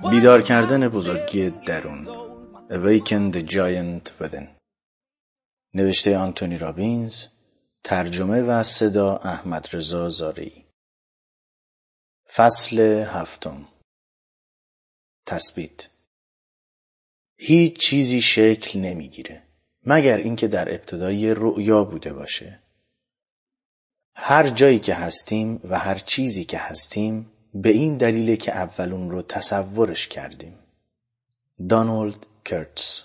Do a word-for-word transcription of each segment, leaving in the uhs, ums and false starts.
بیدار کردن بزرگی درون. Awaken the Giant Within. نوشته آنتونی رابینز، ترجمه و صدا احمد رضا زارعی. فصل هفتم. تثبیت. هیچ چیزی شکل نمیگیره مگر اینکه در ابتدای رؤیا بوده باشه. هر جایی که هستیم و هر چیزی که هستیم به این دلیله که اول اون رو تصورش کردیم. دانالد کرتز.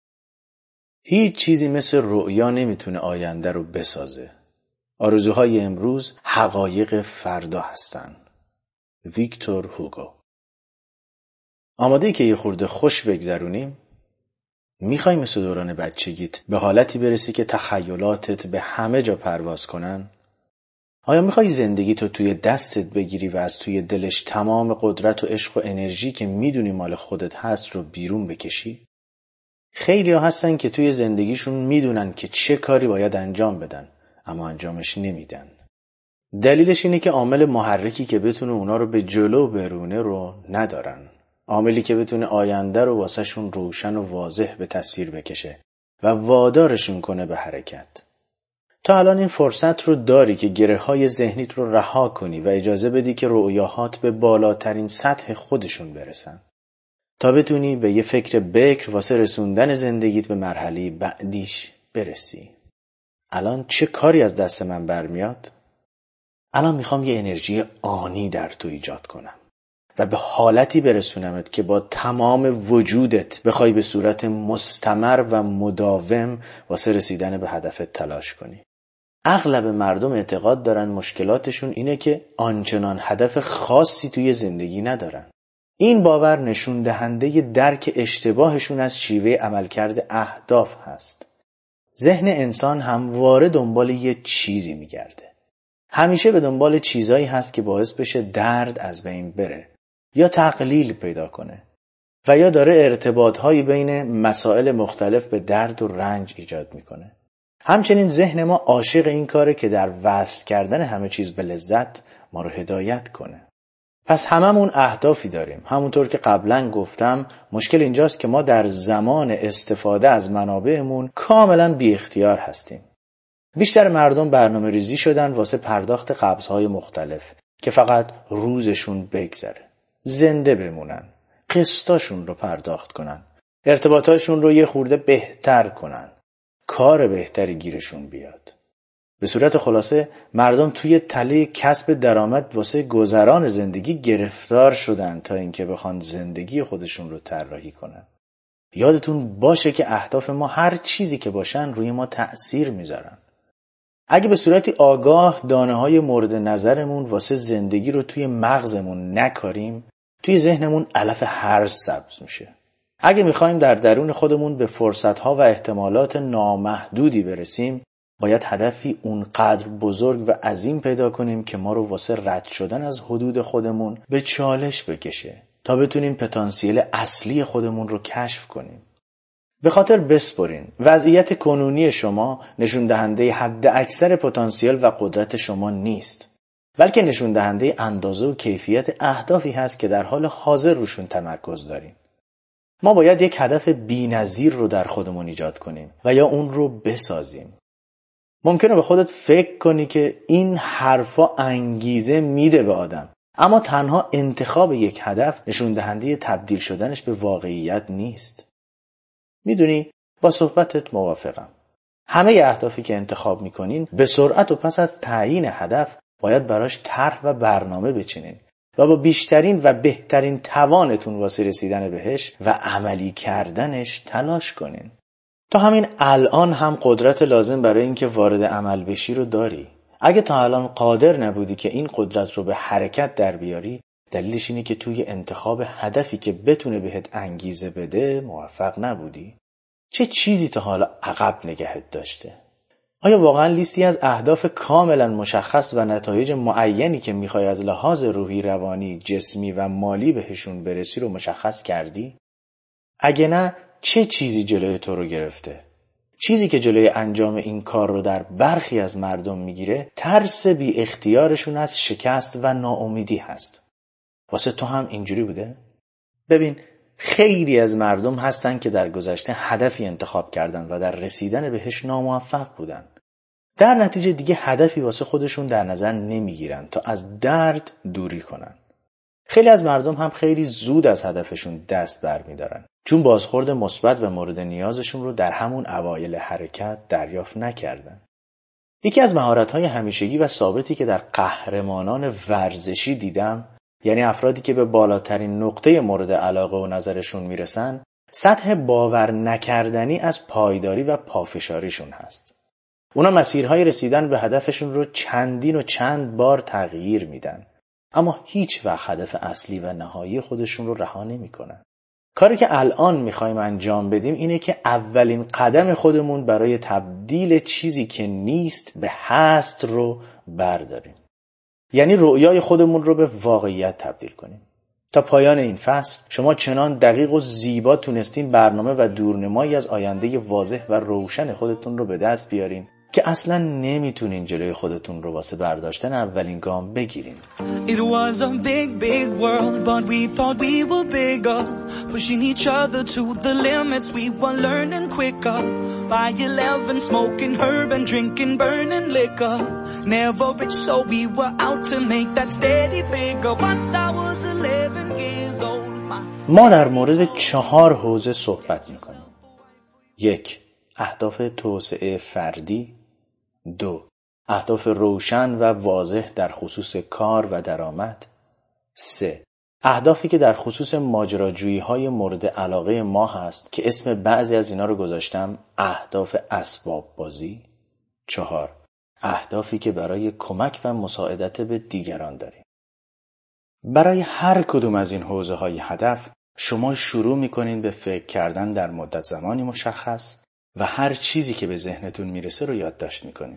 هیچ چیزی مثل رؤیا نمیتونه آینده رو بسازه. آرزوهای امروز حقایق فردا هستن. ویکتور هوگو. آماده ای که یه خورده خوش بگذرونیم؟ میخوای مثل دوران بچگیت به حالتی برسی که تخیلاتت به همه جا پرواز کنن؟ آیا میخوای زندگی تو توی دستت بگیری و از توی دلش تمام قدرت و عشق و انرژی که میدونی مال خودت هست رو بیرون بکشی؟ خیلی ها هستن که توی زندگیشون میدونن که چه کاری باید انجام بدن اما انجامش نمیدن. دلیلش اینه که عامل محرکی که بتونه اونا رو به جلو برونه رو ندارن. عاملی که بتونه آینده رو واسه شون روشن و واضح به تصویر بکشه و وادارشون کنه به حرکت. تا الان این فرصت رو داری که گره های ذهنیت رو رها کنی و اجازه بدی که رؤیاهات به بالاترین سطح خودشون برسن تا بتونی به یه فکر بکر واسه رسوندن زندگیت به مرحله بعدیش برسی. الان چه کاری از دست من برمیاد؟ الان میخوام یه انرژی آنی در تو ایجاد کنم و به حالتی برسونمت که با تمام وجودت بخوای به صورت مستمر و مداوم واسه رسیدن به هدفت تلاش کنی. اغلب مردم اعتقاد دارن مشکلاتشون اینه که آنچنان هدف خاصی توی زندگی ندارن. این باور نشون دهنده درک اشتباهشون از شیوه عملکرد اهداف هست. ذهن انسان همواره دنبال یه چیزی میگرده. همیشه به دنبال چیزایی هست که باعث بشه درد از بین بره یا تقلیل پیدا کنه و یا داره ارتباطهایی بین مسائل مختلف به درد و رنج ایجاد میکنه. همچنین ذهن ما عاشق این کاره که در وصل کردن همه چیز به لذت ما رو هدایت کنه. پس هممون اهدافی داریم. همونطور که قبلا گفتم مشکل اینجاست که ما در زمان استفاده از منابعمون کاملا بی اختیار هستیم. بیشتر مردم برنامه ریزی شدن واسه پرداخت قبضهای مختلف که فقط روزشون بگذره. زنده بمونن. قسطاشون رو پرداخت کنن. ارتباطاشون رو یه خورده بهتر کنن. کار بهتری گیرشون بیاد. به صورت خلاصه مردم توی تله کسب درآمد واسه گذران زندگی گرفتار شدن تا اینکه بخوان زندگی خودشون رو طراحی کنن. یادتون باشه که اهداف ما هر چیزی که باشن روی ما تأثیر میذارن. اگه به صورتی آگاه دانه های مورد نظرمون واسه زندگی رو توی مغزمون نکاریم، توی ذهنمون علف هرز سبز میشه. اگه میخوایم در درون خودمون به فرصتها و احتمالات نامحدودی برسیم، باید هدفی اونقدر بزرگ و عظیم پیدا کنیم که ما رو واسه رد شدن از حدود خودمون به چالش بکشه تا بتونیم پتانسیل اصلی خودمون رو کشف کنیم. به خاطر بسپرین وضعیت کنونی شما نشون دهنده حد اکثر پتانسیل و قدرت شما نیست، بلکه نشون دهنده اندازه و کیفیت اهدافی هست که در حال حاضر روشون تمرکز داریم. ما باید یک هدف بی‌نظیر رو در خودمون ایجاد کنیم و یا اون رو بسازیم. ممکنه به خودت فکر کنی که این حرفا انگیزه میده به آدم، اما تنها انتخاب یک هدف نشون دهنده تبدیل شدنش به واقعیت نیست. میدونی با صحبتت موافقم. همه اهدافی که انتخاب میکنین به سرعت و پس از تعیین هدف باید براش طرح و برنامه بچینین و با بیشترین و بهترین توانتون واسه رسیدن بهش و عملی کردنش تلاش کنین. تا همین الان هم قدرت لازم برای اینکه وارد عمل بشی رو داری. اگه تا الان قادر نبودی که این قدرت رو به حرکت در بیاری، دلیلش اینه که توی انتخاب هدفی که بتونه بهت انگیزه بده موفق نبودی. چه چیزی تا حالا عقب نگهت داشته؟ آیا واقعا لیستی از اهداف کاملا مشخص و نتایج معینی که میخوای از لحاظ روحی، روانی، جسمی و مالی بهشون برسی رو مشخص کردی؟ اگه نه، چه چیزی جلوی تو رو گرفته؟ چیزی که جلوی انجام این کار رو در برخی از مردم میگیره ترس بی اختیارشون از شکست و ناامیدی هست. واسه تو هم اینجوری بوده؟ ببین، خیلی از مردم هستن که در گذشته هدفی انتخاب کردن و در رسیدن بهش ناموفق بودن. در نتیجه دیگه هدفی واسه خودشون در نظر نمیگیرن تا از درد دوری کنن. خیلی از مردم هم خیلی زود از هدفشون دست برمیدارن، چون بازخورد مثبت و مورد نیازشون رو در همون اوایل حرکت دریافت نکردن. یکی از مهارت‌های همیشگی و ثابتی که در قهرمانان ورزشی دیدم، یعنی افرادی که به بالاترین نقطه مورد علاقه و نظرشون میرسن، سطح باور نکردنی از پایداری و پافشاریشون هست. اونا مسیرهای رسیدن به هدفشون رو چندین و چند بار تغییر میدن، اما هیچ وقت هدف اصلی و نهایی خودشون رو رها نمی‌کنن. کاری که الان میخوایم انجام بدیم اینه که اولین قدم خودمون برای تبدیل چیزی که نیست به هست رو برداریم. یعنی رؤیای خودمون رو به واقعیت تبدیل کنیم. تا پایان این فصل شما چنان دقیق و زیبا تونستین برنامه و دورنمایی از آینده واضح و روشن خودتون رو به دست بیارین که اصلا نمیتونین جلوی خودتون رو واسه برداشتن اولین گام بگیرین. It was a big big world but we thought we were bigger, pushing each other to the limits, we were learning quicker. By eleven smoking herb and drinking burning liquor, never rich so we were out to make that steady figure. Once I was eleven years old. ما در مورد چهار حوزه صحبت میکنیم. یک، اهداف توسعه فردی. دو، اهداف روشن و واضح در خصوص کار و درآمد. سه، اهدافی که در خصوص ماجراجویی های مورد علاقه ما هست که اسم بعضی از اینا رو گذاشتم اهداف اسباب بازی. چهار، اهدافی که برای کمک و مساعدت به دیگران داریم. برای هر کدوم از این حوزه های هدف شما شروع میکنین به فکر کردن در مدت زمانی مشخص و هر چیزی که به ذهنتون میرسه رو یادداشت میکنین.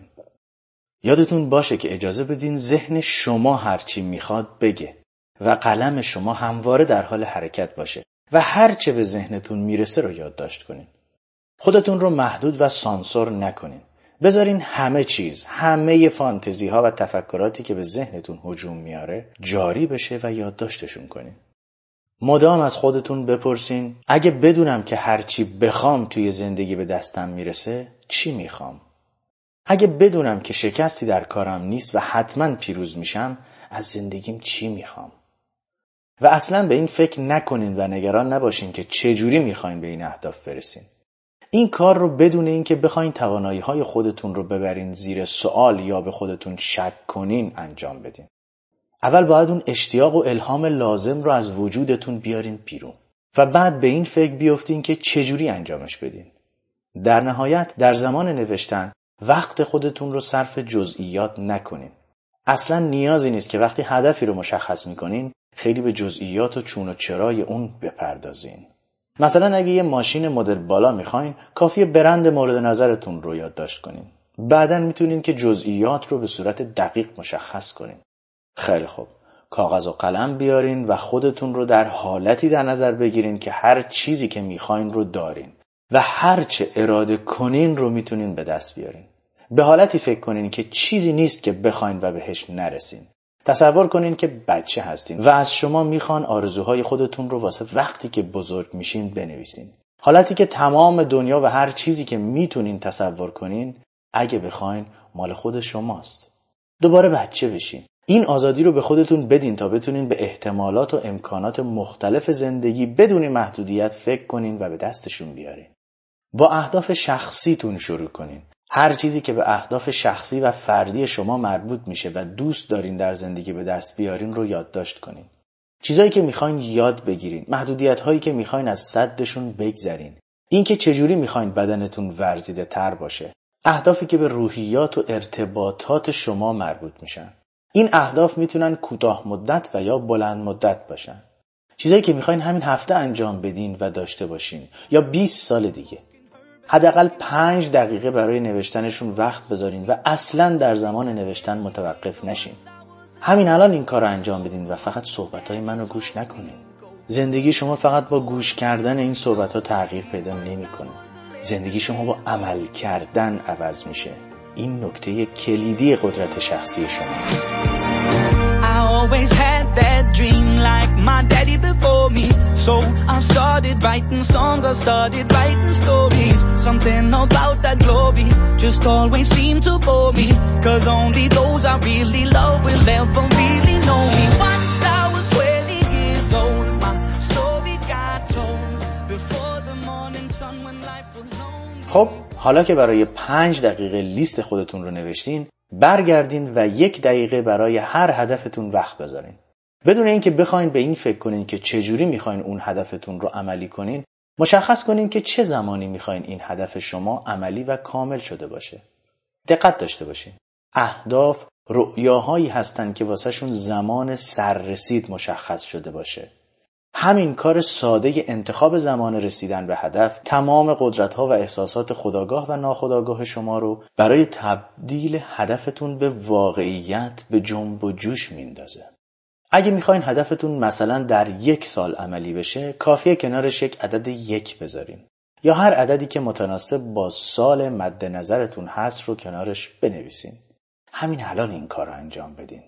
یادتون باشه که اجازه بدین ذهن شما هر چی میخواد بگه و قلم شما همواره در حال حرکت باشه و هر چه به ذهنتون میرسه رو یادداشت کنین. خودتون رو محدود و سانسور نکنین. بذارین همه چیز، همه فانتزی ها و تفکراتی که به ذهنتون هجوم میاره جاری بشه و یادداشتشون کنین. مدام از خودتون بپرسین اگه بدونم که هرچی بخوام توی زندگی به دستم میرسه چی میخوام؟ اگه بدونم که شکستی در کارم نیست و حتما پیروز میشم از زندگیم چی میخوام؟ و اصلا به این فکر نکنین و نگران نباشین که چجوری میخواین به این اهداف برسین. این کار رو بدون این که بخواین توانایی های خودتون رو ببرین زیر سوال یا به خودتون شک کنین انجام بدین. اول باید اون اشتیاق و الهام لازم رو از وجودتون بیارین بیرون و بعد به این فکر بیافتین که چجوری انجامش بدین. در نهایت در زمان نوشتن وقت خودتون رو صرف جزئیات نکنین. اصلا نیازی نیست که وقتی هدفی رو مشخص میکنین خیلی به جزئیات و چون و چرای اون بپردازین. مثلا اگه یه ماشین مدل بالا میخواین کافیه برند مورد نظرتون رو یادداشت کنین. بعداً میتونین که جزئیات رو به صورت دقیق مشخص کنین. خیلی خوب، کاغذ و قلم بیارین و خودتون رو در حالتی در نظر بگیرین که هر چیزی که میخواین رو دارین و هر چه اراده کنین رو میتونین به دست بیارین. به حالتی فکر کنین که چیزی نیست که بخواین و بهش نرسین. تصور کنین که بچه هستین و از شما میخوان آرزوهای خودتون رو واسه وقتی که بزرگ میشین بنویسین. حالتی که تمام دنیا و هر چیزی که میتونین تصور کنین اگه بخواین مال خود شماست. دوباره بچه بشین. این آزادی رو به خودتون بدین تا بتونین به احتمالات و امکانات مختلف زندگی بدون محدودیت فکر کنین و به دستشون بیارین. با اهداف شخصیتون شروع کنین. هر چیزی که به اهداف شخصی و فردی شما مربوط میشه و دوست دارین در زندگی به دست بیارین رو یادداشت کنین. چیزایی که میخواین یاد بگیرین، محدودیت‌هایی که میخواین از سدشون بگذرین. این که چجوری میخواین بدنتون ورزیده تر باشه. اهدافی که به روحیات و ارتباطات شما مربوط میشن. این اهداف میتونن کوتاه مدت و یا بلند مدت باشن. چیزایی که میخواین همین هفته انجام بدین و داشته باشین یا بیست سال دیگه. حداقل پنج دقیقه برای نوشتنشون وقت بذارین و اصلاً در زمان نوشتن متوقف نشین. همین الان این کار رو انجام بدین و فقط صحبت‌های منو گوش نکنین. زندگی شما فقط با گوش کردن این صحبت‌ها تغییر پیدا نمی‌کنه. زندگی شما با عمل کردن عوض میشه. این نکته کلیدی قدرت شخصی شماست. always had that dream like my daddy before me. So I started writing songs, I started writing stories. Something about that glory just always seemed to bore me. Cause only those I really love will ever really know me. Once I was twenty years old, my story got told before the morning sun when life was known. خب حالا که برای پنج دقیقه لیست خودتون رو نوشتین، برگردین و یک دقیقه برای هر هدفتون وقت بذارین. بدون اینکه بخواین به این فکر کنین که چجوری میخواین اون هدفتون رو عملی کنین، مشخص کنین که چه زمانی میخواین این هدف شما عملی و کامل شده باشه. دقت داشته باشین. اهداف رؤیاهایی هستن که واسهشون زمان سررسید مشخص شده باشه. همین کار ساده انتخاب زمان رسیدن به هدف تمام قدرت‌ها و احساسات خودآگاه و ناخودآگاه شما رو برای تبدیل هدفتون به واقعیت به جنب و جوش میندازه. اگه میخواین هدفتون مثلا در یک سال عملی بشه، کافیه کنارش یک عدد یک بذارین یا هر عددی که متناسب با سال مد نظرتون هست رو کنارش بنویسین. همین الان این کار رو انجام بدین.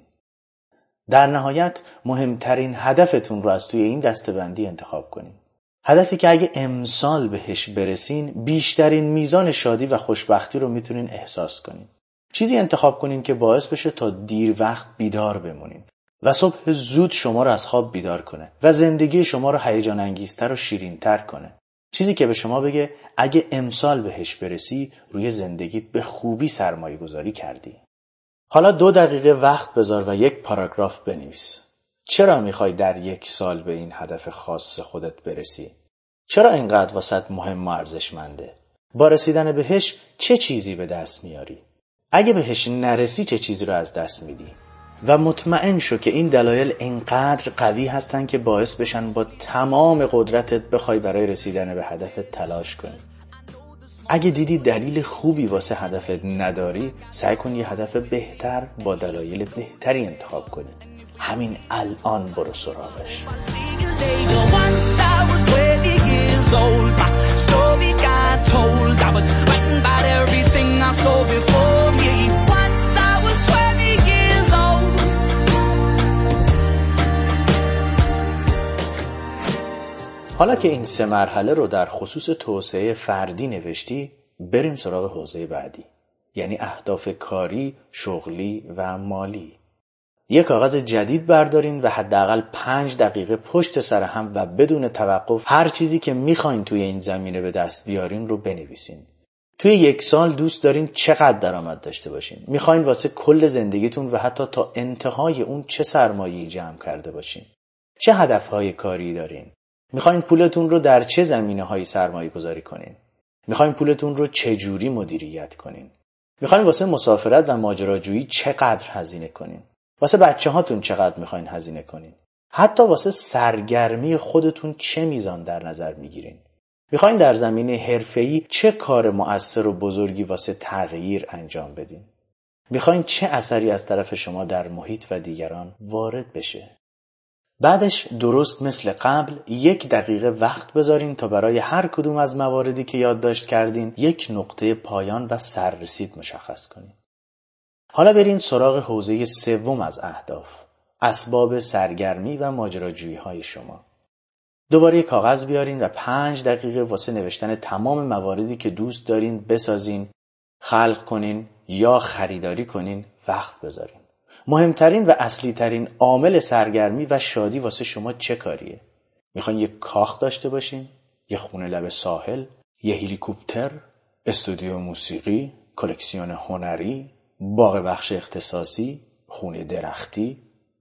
در نهایت مهمترین هدفتون رو از توی این دسته‌بندی انتخاب کنین. هدفی که اگه امسال بهش برسین بیشترین میزان شادی و خوشبختی رو میتونین احساس کنین. چیزی انتخاب کنین که باعث بشه تا دیر وقت بیدار بمونین و صبح زود شما رو از خواب بیدار کنه و زندگی شما رو هیجان انگیزتر و شیرین‌تر کنه. چیزی که به شما بگه اگه امسال بهش برسی روی زندگیت به خوبی سرمایه گذاری کردی. حالا دو دقیقه وقت بذار و یک پاراگراف بنویس. چرا میخوای در یک سال به این هدف خاص خودت برسی؟ چرا اینقدر واسط مهم و ارزشمنده؟ با رسیدن بهش چه چیزی به دست میاری؟ اگه بهش نرسی چه چیزی رو از دست میدی؟ و مطمئن شو که این دلایل اینقدر قوی هستن که باعث بشن با تمام قدرتت بخوای برای رسیدن به هدفت تلاش کنی. اگه دیدی دلیل خوبی واسه هدفت نداری، سعی کن یه هدف بهتر با دلایل بهتری انتخاب کنی. همین الان برو سراغش. حالا که این سه مرحله رو در خصوص توسعه فردی نوشتی، بریم سراغ حوزه بعدی، یعنی اهداف کاری، شغلی و مالی. یک کاغذ جدید بردارین و حداقل پنج دقیقه پشت سر هم و بدون توقف هر چیزی که میخواین توی این زمینه به دست بیارین رو بنویسین. توی یک سال دوست دارین چقدر درآمد داشته باشین؟ میخواین واسه کل زندگیتون و حتی تا انتهای اون چه سرمایه‌ای جمع کرده باشین؟ چه هدفهای کاری دارین؟ میخواین پولتون رو در چه زمینه‌هایی سرمایه گذاری کنین؟ میخواین پولتون رو چه جوری مدیریت کنین؟ میخواین واسه مسافرت و ماجراجویی چقدر هزینه کنین؟ واسه بچه‌هاتون چقدر میخواین هزینه کنین؟ حتی واسه سرگرمی خودتون چه میزان در نظر میگیرین؟ میخواین در زمینه حرفه‌ای چه کار مؤثر و بزرگی واسه تغییر انجام بدین؟ میخواین چه اثری از طرف شما در محیط و دیگران وارد بشه؟ بعدش درست مثل قبل یک دقیقه وقت بذارین تا برای هر کدوم از مواردی که یادداشت کردین یک نقطه پایان و سررسید مشخص کنین. حالا برین سراغ حوزه سوم از اهداف، اسباب سرگرمی و ماجراجویی های شما. دوباره کاغذ بیارین و پنج دقیقه واسه نوشتن تمام مواردی که دوست دارین بسازین، خلق کنین یا خریداری کنین وقت بذارین. مهمترین و اصلی ترین عامل سرگرمی و شادی واسه شما چه کاریه؟ میخواین یک کاخ داشته باشین؟ یه خونه لب ساحل؟ یه هلیکوپتر؟ استودیو موسیقی؟ کلکسیون هنری؟ باغ بخش اختصاصی؟ خونه درختی؟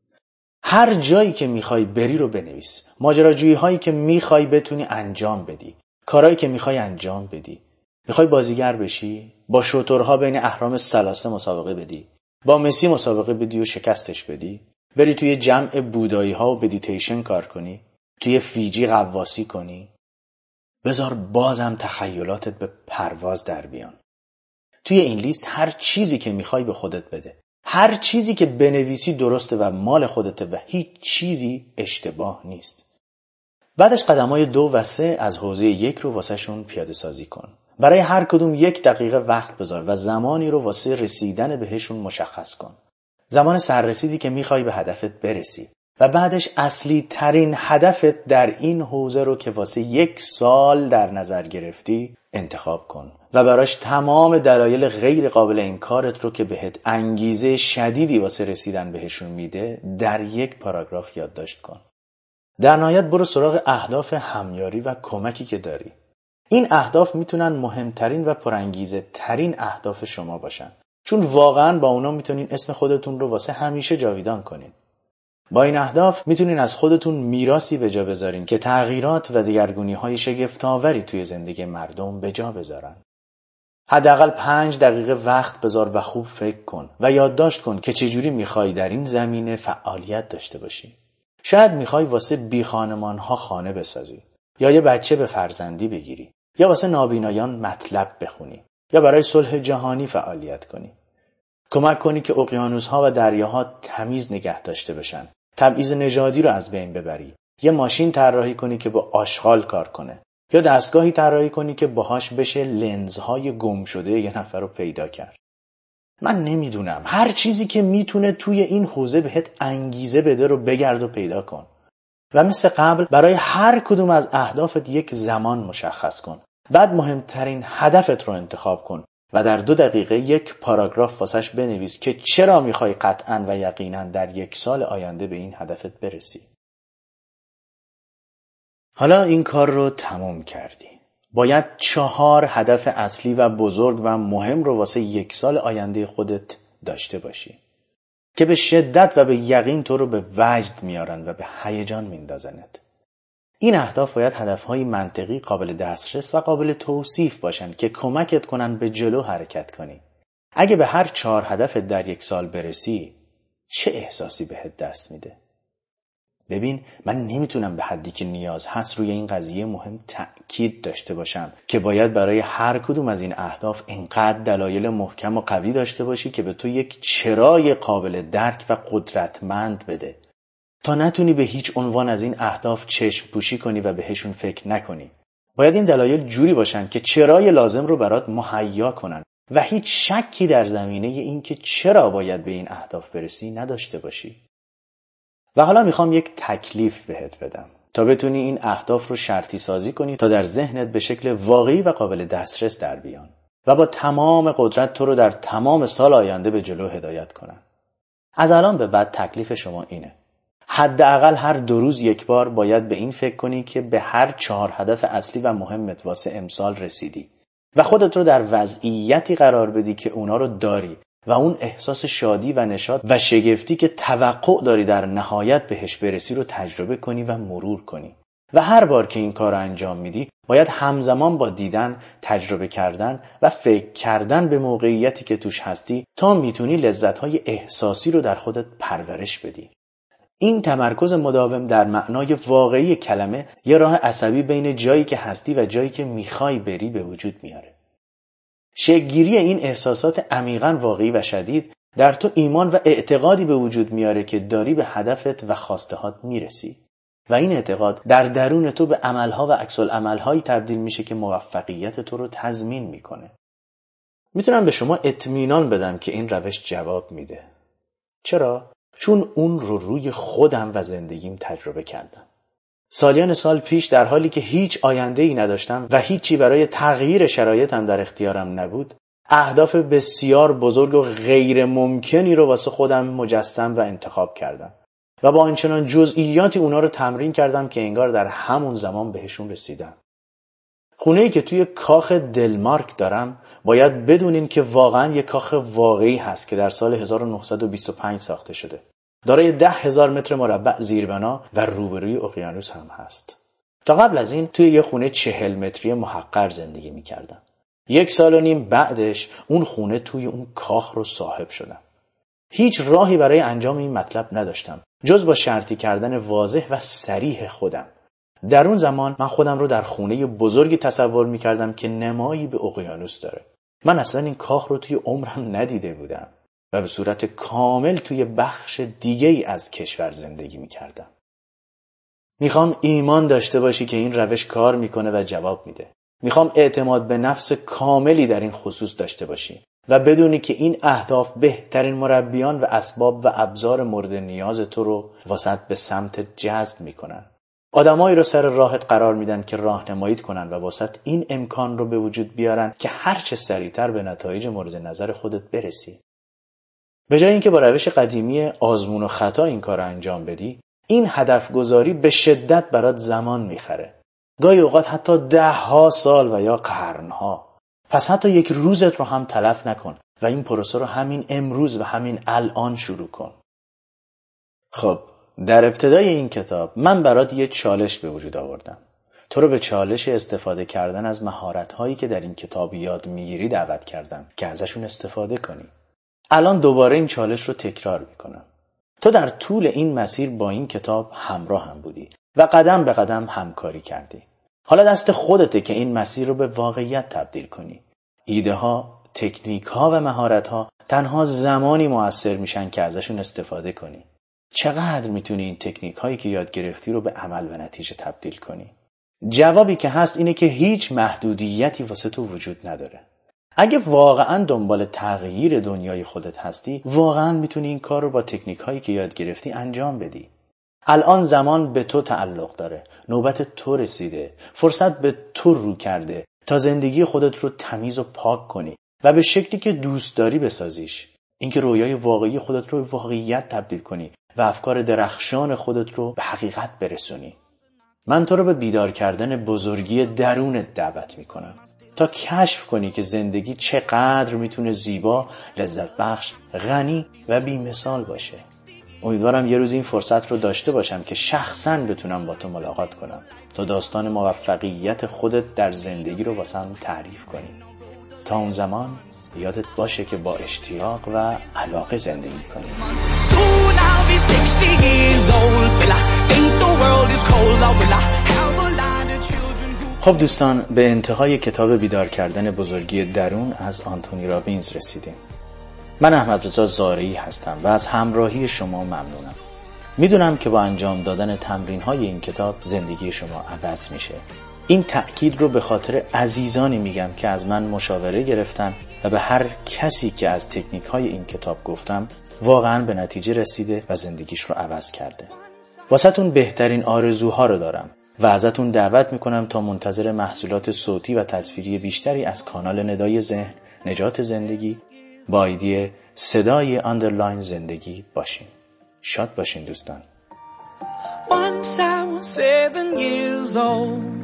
هر جایی که میخوای بری رو بنویس. ماجراجویی هایی که میخوای بتونی انجام بدی، کارهایی که میخوای انجام بدی. میخوای بازیگر بشی؟ با شترها بین اهرام ثلاثه مسابقه بدی؟ با مسی مسابقه بدی و شکستش بدی؟ بری توی جمع بودایی ها و مدیتیشن کار کنی؟ توی فیجی غواصی کنی؟ بذار بازم تخیلاتت به پرواز در بیان. توی این لیست هر چیزی که میخوای به خودت بده. هر چیزی که بنویسی درسته و مال خودته و هیچ چیزی اشتباه نیست. بعدش قدمای دو و سه از حوزه یک رو واسه شون پیاده سازی کن. برای هر کدوم یک دقیقه وقت بذار و زمانی رو واسه رسیدن بهشون مشخص کن. زمان سررسیدی که میخوای به هدفت برسی و بعدش اصلی ترین هدفت در این حوزه رو که واسه یک سال در نظر گرفتی انتخاب کن و براش تمام دلایل غیر قابل انکارت رو که بهت انگیزه شدیدی واسه رسیدن بهشون میده در یک پاراگراف یادداشت کن. در نهایت برو سراغ اهداف همیاری و کمکی که داری. این اهداف میتونن مهمترین و پرانگیزه ترین اهداف شما باشن، چون واقعا با اونا میتونین اسم خودتون رو واسه همیشه جاویدان کنین. با این اهداف میتونین از خودتون میراثی به جا بذارین که تغییرات و دگرگونی‌های شگفت‌آوری توی زندگی مردم به جا بذارن. حداقل پنج دقیقه وقت بذار و خوب فکر کن و یادداشت کن که چجوری میخوای در این زمینه فعالیت داشته باشی. شاید میخوای واسه بیخانمان‌ها خانه بسازی، یا یه بچه به فرزندی بگیری، یا واسه نابینایان مطلب بخونی، یا برای صلح جهانی فعالیت کنی. کمک کنی که اقیانوس‌ها و دریاها تمیز نگه داشته بشن. تبعیض نژادی رو از بین ببری. یه ماشین طراحی کنی که با آشغال کار کنه. یا دستگاهی طراحی کنی که باهاش بشه لنزهای گم شده یه نفر رو پیدا کرد. من نمیدونم، هر چیزی که میتونه توی این حوزه بهت انگیزه بده رو بگرد و پیدا کن. و مثل قبل برای هر کدوم از اهدافت یک زمان مشخص کن. بعد مهمترین هدفت رو انتخاب کن و در دو دقیقه یک پاراگراف واسش بنویس که چرا میخوای قطعاً و یقیناً در یک سال آینده به این هدفت برسی. حالا این کار رو تمام کردی. باید چهار هدف اصلی و بزرگ و مهم رو واسه یک سال آینده خودت داشته باشی که به شدت و به یقین تو رو به وجد میارن و به هیجان میندازنت. این اهداف باید هدفهای منطقی، قابل دسترس و قابل توصیف باشن که کمکت کنن به جلو حرکت کنی. اگه به هر چهار هدفت در یک سال برسی، چه احساسی بهت دست میده؟ ببین، من نمیتونم به حدی که نیاز هست روی این قضیه مهم تأکید داشته باشم که باید برای هر کدوم از این اهداف اینقدر دلایل محکم و قوی داشته باشی که به تو یک چرای قابل درک و قدرتمند بده تا نتونی به هیچ عنوان از این اهداف چشم پوشی کنی و بهشون فکر نکنی. باید این دلایل جوری باشن که چرای لازم رو برات مهیا کنن و هیچ شکی در زمینه این که چرا باید به این اهداف برسی نداشته باشی. و حالا میخوام یک تکلیف بهت بدم تا بتونی این اهداف رو شرطی سازی کنی تا در ذهنت به شکل واقعی و قابل دسترس در بیان و با تمام قدرت تو رو در تمام سال آینده به جلو هدایت کنن. از الان به بعد تکلیف شما اینه: حداقل هر دو روز یک بار باید به این فکر کنی که به هر چهار هدف اصلی و مهمت واسه امسال رسیدی و خودت رو در وضعیتی قرار بدی که اونا رو داری و اون احساس شادی و نشاط و شگفتی که توقع داری در نهایت بهش برسی رو تجربه کنی و مرور کنی. و هر بار که این کار رو انجام میدی باید همزمان با دیدن، تجربه کردن و فکر کردن به موقعیتی که توش هستی تا میتونی لذت‌های احساسی رو در خودت پرورش بدی. این تمرکز مداوم در معنای واقعی کلمه یه راه عصبی بین جایی که هستی و جایی که میخوای بری به وجود میاره. شکل‌گیری این احساسات عمیقاً واقعی و شدید در تو ایمان و اعتقادی به وجود میاره که داری به هدفت و خواستهات میرسی و این اعتقاد در درون تو به عملها و عکس‌العمل‌هایی تبدیل میشه که موفقیت تو رو تضمین میکنه. میتونم به شما اطمینان بدم که این روش جواب میده. چرا؟ چون اون رو روی خودم و زندگیم تجربه کردم. سالیان سال پیش در حالی که هیچ آینده‌ای نداشتم و هیچی برای تغییر شرایطم در اختیارم نبود، اهداف بسیار بزرگ و غیر ممکنی رو واسه خودم مجسم و انتخاب کردم و با آنچنان جزئیاتی اونا رو تمرین کردم که انگار در همون زمان بهشون رسیدم. خونه‌ای که توی کاخ دلمارک دارم باید بدونین که واقعاً یک کاخ واقعی هست که در سال هزار و نهصد و بیست و پنج ساخته شده. دارای ده هزار متر مربع زیربنا و روبروی اقیانوس هم هست. تا قبل از این توی یه خونه چهل متری محقر زندگی می کردم. یک سال و نیم بعدش اون خونه توی اون کاخ رو صاحب شدم. هیچ راهی برای انجام این مطلب نداشتم جز با شرطی کردن واضح و صریح خودم. در اون زمان من خودم رو در خونه بزرگی تصور می کردم که نمایی به اقیانوس داره. من اصلا این کاخ رو توی عمرم ندیده بودم و به صورت کامل توی بخش دیگه‌ای از کشور زندگی می‌کردم. میخوام ایمان داشته باشی که این روش کار میکنه و جواب میده. میخوام اعتماد به نفس کاملی در این خصوص داشته باشی و بدونی که این اهداف بهترین مربیان و اسباب و ابزار مورد نیاز تو رو واسط به سمت جذب میکنن. آدمایی رو سر راهت قرار میدن که راهنماییت کنن و واسط این امکان رو به وجود بیارن که هر چه سریعتر به نتایج مورد نظر خودت برسی. به جای اینکه با روش قدیمی آزمون و خطا این کار رو انجام بدی، این هدف گذاری به شدت برات زمان میخره. گاهی اوقات حتی ده ها سال و یا قرنها. پس حتی یک روزت رو هم تلف نکن و این پروسه رو همین امروز و همین الان شروع کن. خب در ابتدای این کتاب من برات یه چالش به وجود آوردم. تو رو به چالش استفاده کردن از مهارت‌هایی که در این کتاب یاد میگیری دعوت کردم که ازشون استفاده کنی. الان دوباره این چالش رو تکرار میکنم. تو در طول این مسیر با این کتاب همراه هم بودی و قدم به قدم همکاری کردی. حالا دست خودته که این مسیر رو به واقعیت تبدیل کنی. ایده ها، تکنیک ها و مهارت ها تنها زمانی مؤثر میشن که ازشون استفاده کنی. چقدر میتونی این تکنیک هایی که یاد گرفتی رو به عمل و نتیجه تبدیل کنی؟ جوابی که هست اینه که هیچ محدودیتی واسه تو وجود نداره. اگه واقعا دنبال تغییر دنیای خودت هستی، واقعا میتونی این کار رو با تکنیک هایی که یاد گرفتی انجام بدی. الان زمان به تو تعلق داره. نوبت تو رسیده. فرصت به تو رو کرده تا زندگی خودت رو تمیز و پاک کنی و به شکلی که دوست داری بسازیش. اینکه رویای واقعی خودت رو به واقعیت تبدیل کنی و افکار درخشان خودت رو به حقیقت برسونی. من تو رو به بیدار کردن بزرگی درونت دعوت میکنم تا کشف کنی که زندگی چقدر میتونه زیبا، لذت بخش، غنی و بی‌مثال باشه. امیدوارم یه روز این فرصت رو داشته باشم که شخصاً بتونم با تو ملاقات کنم تا داستان موفقیت خودت در زندگی رو واسم تعریف کنی. تا اون زمان یادت باشه که با اشتیاق و علاقه زندگی کنی. خب دوستان، به انتهای کتاب بیدار کردن بزرگی درون از آنتونی رابینز رسیدیم. من احمد رضا زارعی هستم و از همراهی شما ممنونم. میدونم که با انجام دادن تمرین های این کتاب زندگی شما عوض میشه. این تأکید رو به خاطر عزیزانی میگم که از من مشاوره گرفتن و به هر کسی که از تکنیک های این کتاب گفتم واقعا به نتیجه رسیده و زندگیش رو عوض کرده. واسهتون بهترین آرزوها رو دارم و ازتون دعوت میکنم تا منتظر محصولات صوتی و تصویری بیشتری از کانال ندای ذهن نجات زندگی با ایدی صدای آندرلاین زندگی باشین. شاد باشین دوستان. Once I was seven years old,